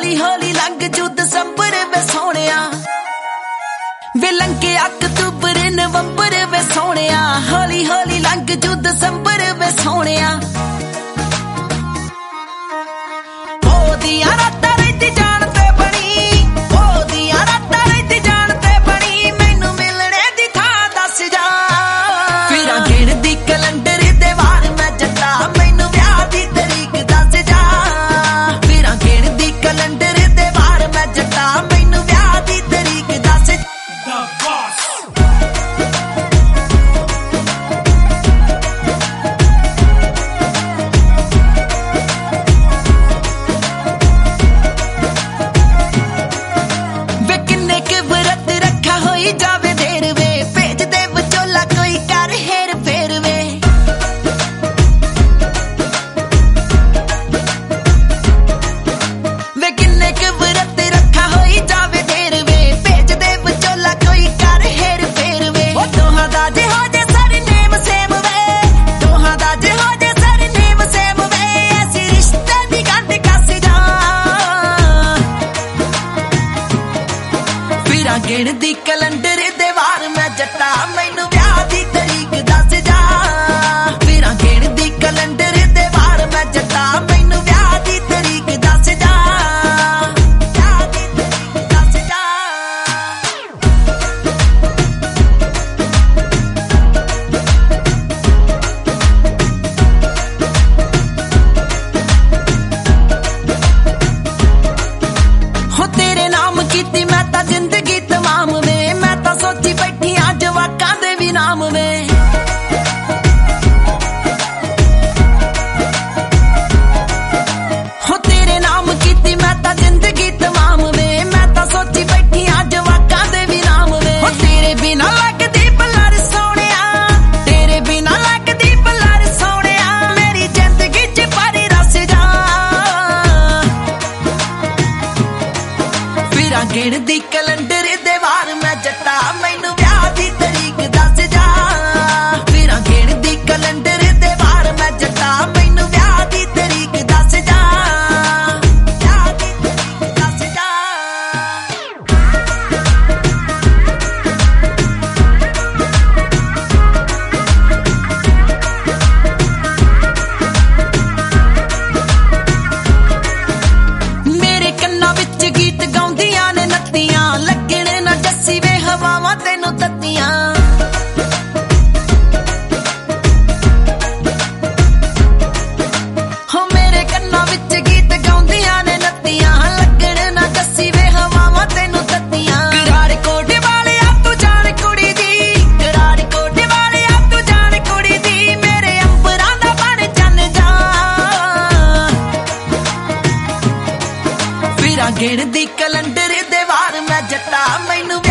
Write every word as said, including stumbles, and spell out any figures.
ਹੌਲੀ ਹੌਲੀ ਲੰਘ ਜੂ ਦਸੰਬਰ ਵੇ ਸੋਹਣਿਆ ਵੇ ਲੰਘੇ ਅਕਤੂਬਰ ਨਵੰਬਰ ਵੇ ਸੋਹਣਿਆ ਹੌਲੀ ਹੌਲੀ ਲੰਘ ਜੂ ਦਸੰਬਰ ਵੇ ਸੋਹਣਿਆ ਉਹਦੀਆਂ ਰਾਤਾਂ ਰਹਿੰਦੀ ਜਾਣ ਤੇ ਬਣੀ ਉਹਦੀਆਂ ਰਾਤਾਂ ਰਹਿੰਦੀ ਜਾਣ ਤੇ ਬਣੀ ਮੈਨੂੰ ਮਿਲਣੇ ਦੀ ਥਾਂ ਦੱਸ ਜਾ ਫਿਰਾਂ ਗਿਣਦੀ ਕੈਲੰਡਰ ਦੇ ਵਾਰ ਮੈਂ ਜੱਟਾ ਮੈਨੂੰ ਵਿਆਹ ਦੀ ਤਰੀਕ ਦੱਸ ਜਾ ਫਿਰਾਂ ਗਿਣਦੀ ਕੈਲੰਡਰ ਦੇ ਵਾਰ ਮੈਂ ਜੱਟਾ ਮੈਨੂੰ ਵਿਆਹ ਦੀ ਤਰੀਕ ਦੱਸ ਜਾਵੇ ਦੇਰ ਵੇ ਭੇਜ ਦੇ ਵਿਚੋਲਾ ਕੋਈ ਕਰ ਹੇਰ ਫੇਰ ਵੇ ਵੇ ਕਿੰਨੇ ਕੁ ਵਰਤ ਰੱਖਾ ਹੋਈ ਜਾਵੇ ਦੇਰ ਵੇ ਭੇਜ ਦੇ ਵਿਚੋਲਾ ਕੋਈ ਕਰ ਹੇਰ ਫੇਰ ਵੇ ਉਹ ਦੋਹਾਂ ਦਾ ਜੇ ਹੋ ਜੇ ਸਰਨੇਮ ਸੇਮ ਵੇ ਦੋਹਾਂ ਦਾ ਜੇ ਹੋ ਜੇ ਸਰਨੇਮ ਸੇਮ ਵੇ ਐਸੀ ਰਿਸ਼ਤੇ ਦੀ ਗੰਢ ਕੱਸ ਜਾ ਫਿਰਾਂ ਗਿਣਦੀ ਕੈਲੰਡਰ ਦੇ ਵਾਰ ਮੈਂ ਜੱਟਾ ਮੈਨੂੰ ਵਿਆਹ ਦੀ ਤਰੀਕ ਦੱਸ ਜਾ ਫਿਰਾਂ ਗਿਣਦੀ ਕੈਲੰਡਰ ਦੇ ਵਾਰ ਮੈਂ ਜੱਟਾ ਮੈਨੂੰ ਵਿਆਹ ਦੀ ਤਰੀਕ ਦੱਸ ਜਾ ਵਿਆਹ ਦੀ ਤਰੀਕ ਦੱਸ ਜਾ ਹੋ ਤੇਰੇ ਨਾਮ ਕੀਤੀ ਮੈਂ ਤਾਂ ਜ਼ਿੰਦਗੀ ਤਮਾਮ ਵੇ ਮੈਂ ਤਾਂ ਸੋਚੀ ਬੈਠੀ ਆ ਜਵਾਕਾਂ ਦੇ ਵੀ ਨਾਮ ਵੇ ਹੋ ਤੇਰੇ ਨਾਮ ਕੀਤੀ ਮੈਂ ਤਾਂ ਜ਼ਿੰਦਗੀ ਤਮਾਮ ਵੇ ਮੈਂ ਤਾਂ ਸੋਚੀ ਬੈਠੀ ਆ ਜਵਾਕਾਂ ਦੇ ਵੀ ਨਾਮ ਵੇ ਹੋ ਤੇਰੇ ਬਿਨਾਂ ਲੱਗਦੀ ਬਲਰ ਸੋਹਣਿਆ ਤੇਰੇ ਬਿਨਾਂ ਲੱਗਦੀ ਬਲਰ ਸੋਹਣਿਆ ਮੇਰੀ ਜ਼ਿੰਦਗੀ 'ਚ ਭਰੀ ਰਸ ਜਾ ਫਿਰਾਂ ਗਿਣਦੀ ਕੈਲੰਡਰ ਦੇ ਵਾਰ ਮੈਂ ਜੱਟਾ ਮੈਨੂੰ ਵਿਆਹ ਦੀ ਤਰੀਕ ਦੱਸ ਜਾ ਫਿਰਾਂ ਗਿਣਦੀ ਕੈਲੰਡਰ ਦੇ ਵਾਰ ਮੈਂ ਜੱਟਾ ਮੈਨੂੰ ਵਿਆਹ ਦੀ ਤਰੀਕ ਦੱਸ ਜਾ ਵਿਆਹ ਦੀ ਤਰੀਕ ਦੱਸ ਜਾ ਮੇਰੇ ਕੰਨਾਂ ਵਿੱਚ ਗੀਤ ਗਾਉਂਦੀਆਂ ਨੇ ਨੱਤੀਆਂ ਲੱਗਣ ਨਾ ਜੱਸੀ ਵੇ ਹਵਾਵਾਂ ਤੈਨੂੰ ਤੱਤੀਆਂ ਹੋ ਮੇਰੇ ਕੰਨਾਂ ਵਿੱਚ ਗੀਤ ਗਾਉਂਦੀਆਂ ਨੇ ਨੱਤੀਆਂ ਲੱਗਣ ਨਾ ਜੱਸੀ ਵੇ ਹਵਾਵਾਂ ਤੈਨੂੰ ਤੱਤੀਆਂ ਕਰਾਰ ਕੋਟ ਵਾਲਿਆ ਤੂੰ ਜਾਣ ਕੁੜੀ ਦੀ ਕਰਾਰ ਕੋਟ ਵਾਲਿਆ ਤੂੰ ਜਾਣ ਕੁੜੀ ਦੀ ਮੇਰੇ ਅੰਬਰਾਂ ਦਾ ਬਣ ਚੰਨ ਜਾ ਫਿਰਾਂ ਗਿਣਦੀ ਕੈਲੰਡਰ ਦੇ ਵਾਰ ਮੈਂ ਜੱਟਾ ਮੈਨੂੰ